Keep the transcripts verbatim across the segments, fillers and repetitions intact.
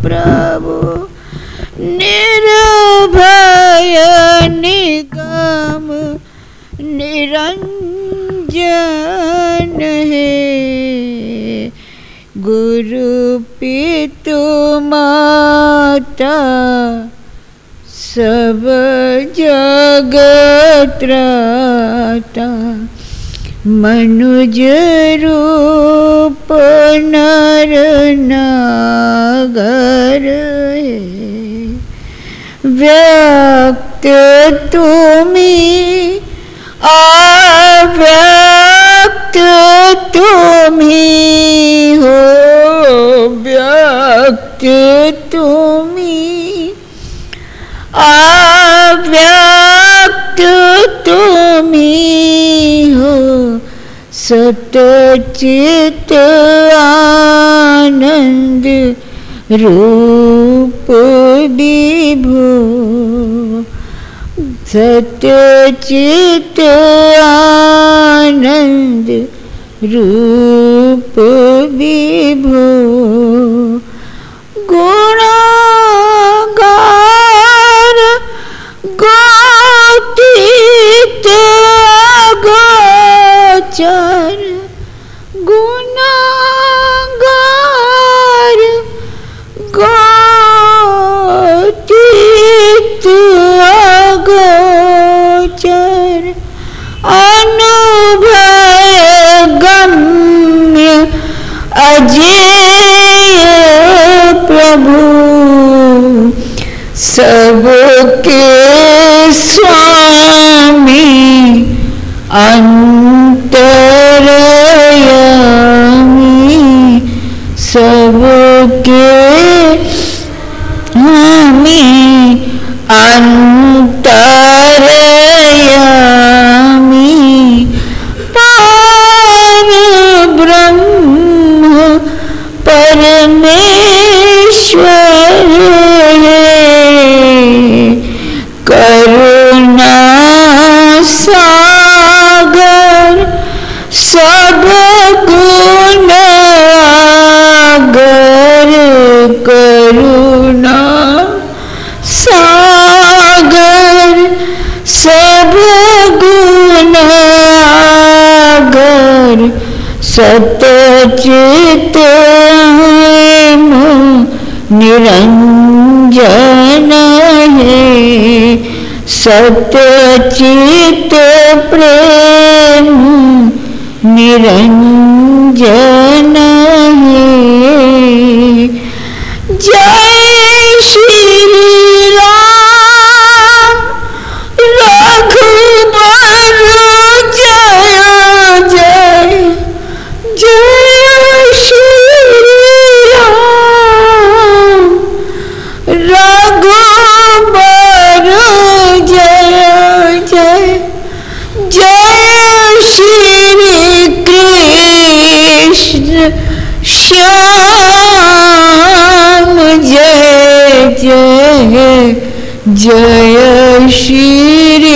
प्रभु निर्भय निगम निरंजन है। गुरु पितु माता सब जगत त्राता। मनुज रूप नर नागर है। व्यक्त तुम्ही अव्यक्त तुम्ही हो। व्यक्त तुम्ही अव्यक्त तुम्ही हो। सतचित आनंद रूप विभो। सतचित आनंद रूप विभो। गुणागार गोतीत अगोचर। गुणागार गोतीत अगोचर। अनुभव गम्य अजेय प्रभु। सबके स्वामी अंतर्यामी। सबके स्वामी अंतर्यामी। पार ब्रह्म परमेश्वर है। करुणा सागर सब गुण आगर। करुणा सागर सब गुण आगर। सतचित निरंजन है। सतचित प्रेम निरंजन है। जय श्री राम रघुबर जय जय। जय श्री राम रघुबर जय जय। जय श्री कृष्ण श्याम जय जय। जय श्री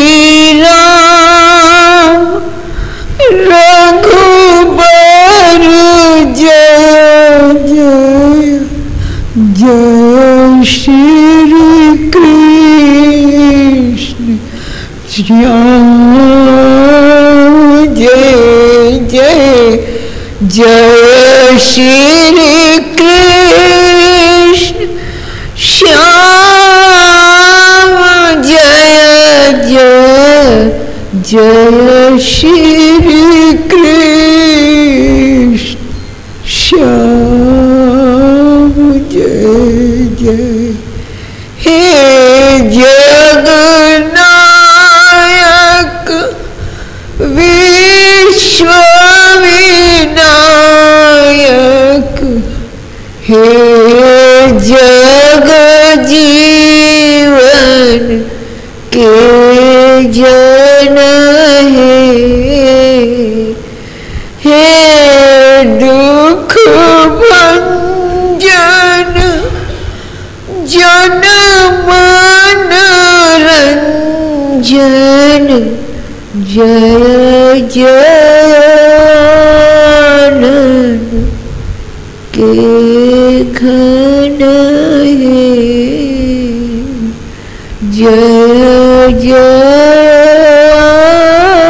राम रघुबर जय जय। जय श्री कृष्ण श्याम जय जय। जय श्री कृष्ण श्याम जय जय। जय श्री कृष्ण श्याम जय जय। हे जगन्नायक विश्व विनायक। हे जग जीवन के जन है। हे दुख भंजन जन मन रंजन। जय जय के घन है। जय जय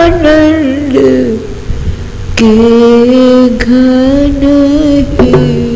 आनंद के घन है।